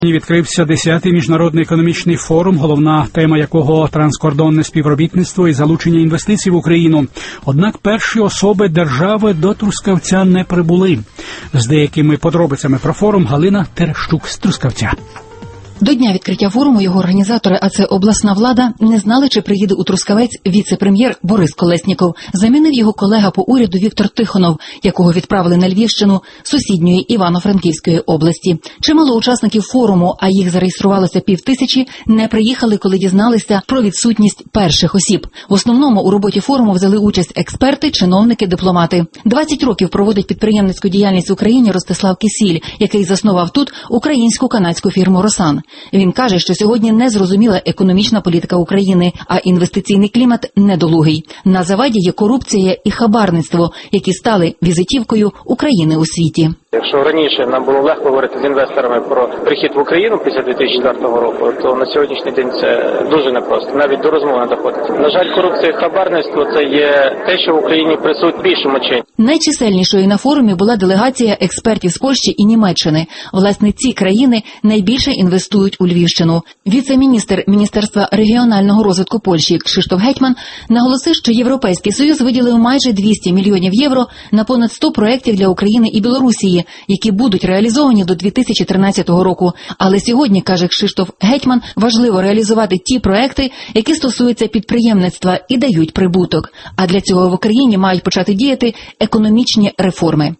Відкрився 10-й міжнародний економічний форум, головна тема якого – транскордонне співробітництво і залучення інвестицій в Україну. Однак перші особи держави до Трускавця не прибули. З деякими подробицями про форум Галина Терещук з Трускавця. До дня відкриття форуму його організатори, а це обласна влада, не знали, чи приїде у Трускавець віце-прем'єр Борис Колесніков. Замінив його колега по уряду Віктор Тихонов, якого відправили на Львівщину сусідньої Івано-Франківської області. Чимало учасників форуму, а їх зареєструвалося 5000, не приїхали, коли дізналися про відсутність перших осіб. В основному у роботі форуму взяли участь експерти, чиновники, дипломати. 20 років проводить підприємницьку діяльність в Україні Ростислав Кисіль, який заснував тут українську канадську фірму «Росан». Він каже, що сьогодні не зрозуміла економічна політика України, а інвестиційний клімат недолугий. На заваді є корупція і хабарництво, які стали візитівкою України у світі. Якщо раніше нам було легко говорити з інвесторами про прихід в Україну після 2004 року, то на сьогоднішній день це дуже непросто, навіть до розмови не доходить. На жаль, корупція і хабарництво – це є те, що в Україні присутні в більшому чині. Найчисельнішою на форумі була делегація експертів з Польщі і Німеччини. Власне, ці країни найбільше інвестують у Львівщину. Віце-міністр Міністерства регіонального розвитку Польщі Кшиштоф Гетьман наголосив, що Європейський Союз виділив майже 200 мільйонів євро на понад 100 проєктів для України і Білорусії, які будуть реалізовані до 2013 року. Але сьогодні, каже Кшиштоф Гетьман, важливо реалізувати ті проекти, які стосуються підприємництва і дають прибуток. А для цього в Україні мають почати діяти економічні реформи.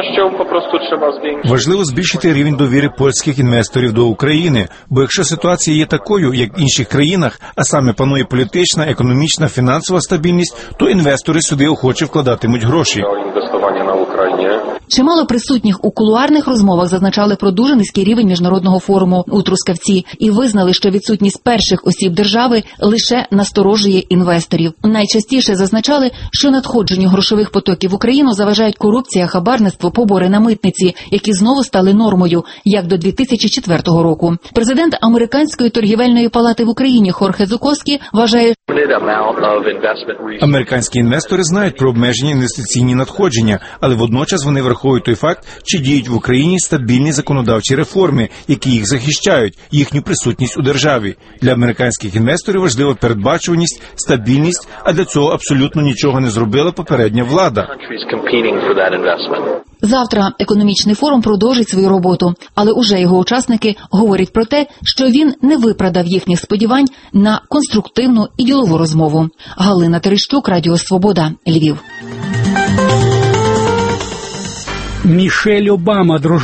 Важливо збільшити рівень довіри польських інвесторів до України, бо якщо ситуація є такою, як в інших країнах, а саме панує політична, економічна, фінансова стабільність, то інвестори сюди охоче вкладатимуть гроші. Чимало присутніх у кулуарних розмовах зазначали про дуже низький рівень міжнародного форуму у Трускавці і визнали, що відсутність перших осіб держави лише насторожує інвесторів. Найчастіше зазначали, що надходженню грошових потоків в Україну заважають корупція, хабарництво, побори на митниці, які знову стали нормою, як до 2004 року. Президент Американської торгівельної палати в Україні Хорхе Зуковський вважає, американські інвестори знають про обмежені інвестиційні надходження, але водночас вони враховують той факт, чи діють в Україні стабільні законодавчі реформи, які їх захищають, їхню присутність у державі. Для американських інвесторів важлива передбачуваність, стабільність, а для цього абсолютно нічого не зробила попередня влада. Завтра економічний форум продовжить свою роботу, але уже його учасники говорять про те, що він не виправдав їхніх сподівань на конструктивну і ділову розмову. Галина Терещук, Радіо Свобода, Львів. Мішель Обама,